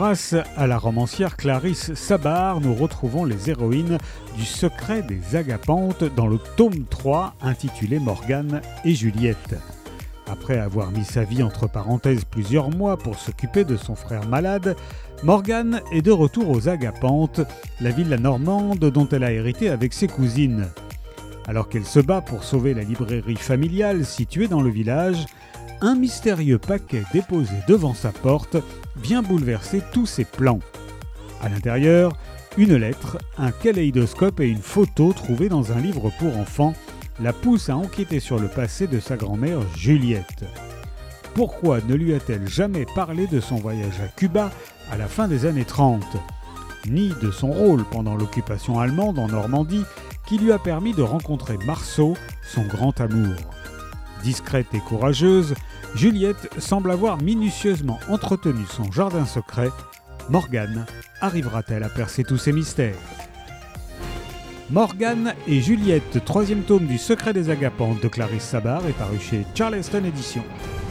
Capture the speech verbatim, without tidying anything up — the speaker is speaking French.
Grâce à la romancière Clarisse Sabart, nous retrouvons les héroïnes du Secret des Agapantes dans le tome trois intitulé Morgane et Juliette. Après avoir mis sa vie entre parenthèses plusieurs mois pour s'occuper de son frère malade, Morgane est de retour aux Agapantes, la villa normande dont elle a hérité avec ses cousines. Alors qu'elle se bat pour sauver la librairie familiale située dans le village, un mystérieux paquet déposé devant sa porte vient bouleverser tous ses plans. À l'intérieur, une lettre, un kaléidoscope et une photo trouvée dans un livre pour enfants la poussent à enquêter sur le passé de sa grand-mère Juliette. Pourquoi ne lui a-t-elle jamais parlé de son voyage à Cuba à la fin des années trente, ni de son rôle pendant l'occupation allemande en Normandie qui lui a permis de rencontrer Marceau, son grand amour. Discrète et courageuse, Juliette semble avoir minutieusement entretenu son jardin secret. Morgane arrivera-t-elle à percer tous ces mystères ? Morgane et Juliette, troisième tome du Secret des Agapantes de Clarisse Sabart est paru chez Charleston Éditions.